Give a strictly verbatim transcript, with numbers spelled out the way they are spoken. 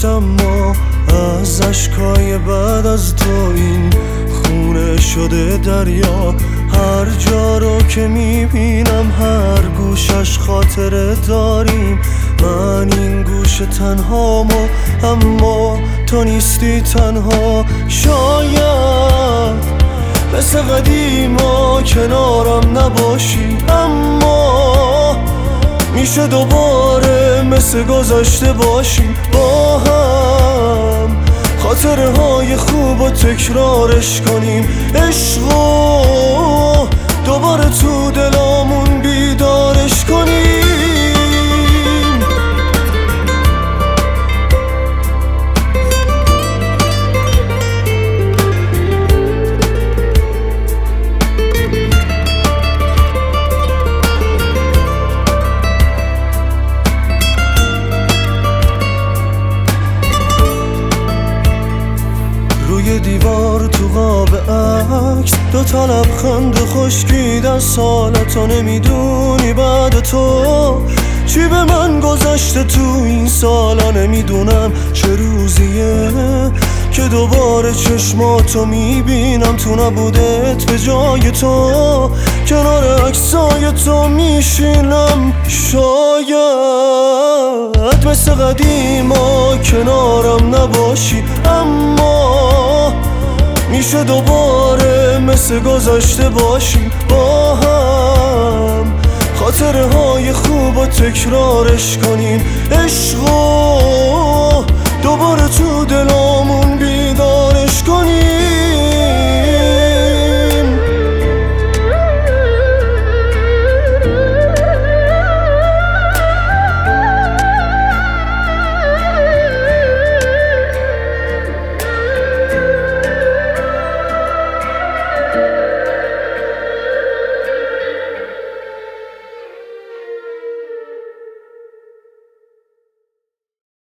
داشتم ما از اشکای بعد از تو این خونه شده دریا. هر جا رو که میبینم هر گوشش خاطره داریم. من این گوش تنهامو اما تو نیستی تنها. شاید مثل قدیما کنارم نباشی اما میشه دوباره مثل گذشته باشیم با هم. خاطره های خوب و تکرارش کنیم. عشقو دوباره تو دلامون بیدارش کنیم. روی دیوار تو قاب عکس دو تا لبخند خشکیدن. سالتو نمیدونی بعد تو چی به من گذشته تو این سالا. نمیدونم چه روزیه که دوباره چشماتو میبینم. تو نبودت به جای تو کنار عکسای تو میشینم. شاید مثل قدیما کنارم نباشی اما میشه دوباره مثل گذشته باشیم با هم. خاطره های خوب و تکرارش کنیم. عشقو دوباره تو دلامون بیدارش کنیم.